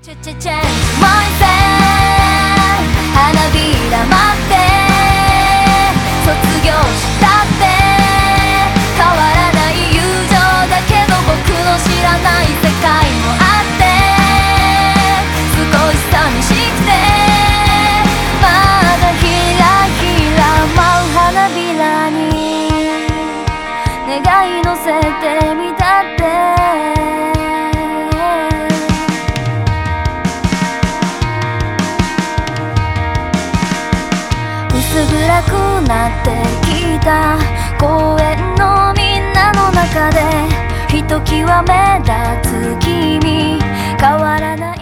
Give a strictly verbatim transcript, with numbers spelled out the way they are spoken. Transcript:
チェチェチェ燃えて花びら待って卒業したって変わらない友情だけど僕の知らない世界もあって少し寂しくてまだひらひら舞う花びらに願い乗せてみたって薄暗くなってきた公園のみんなの中でひときわ目立つ君変わらない